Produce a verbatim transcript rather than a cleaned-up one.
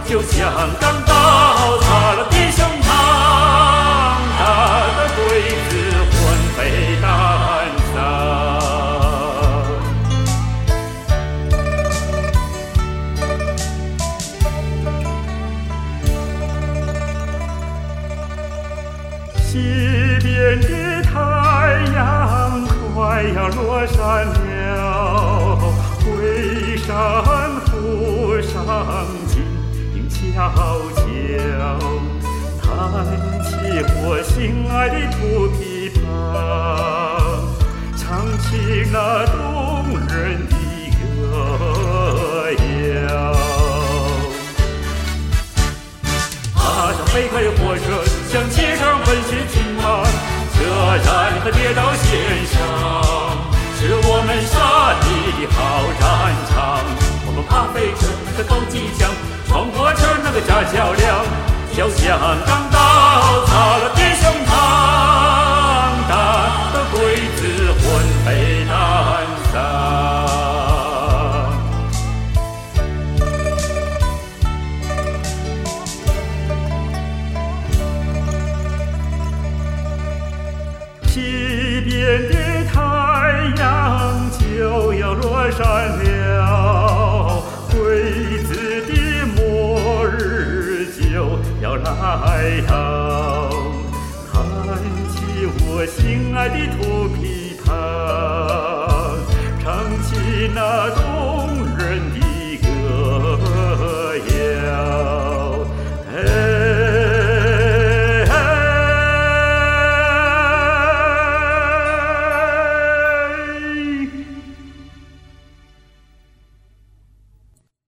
就像钢刀插了弟兄膛，打得鬼子魂飞胆丧。西边的太阳快要落山了，回山扶上紧紧悄悄，弹起我心爱的土琵琶，唱起那动人的歌谣。踏上飞快的火车，向街上奔驰骏马，车站和铁道线上，是我们杀敌的好战场。我们怕飞车和斗机枪，闯过这那个炸桥梁，就像钢刀插了弟兄膛，打得鬼子魂飞胆丧。西边的太阳就要落山了，鬼子的末日就要来到。弹起我心爱的土琵琶，唱起那动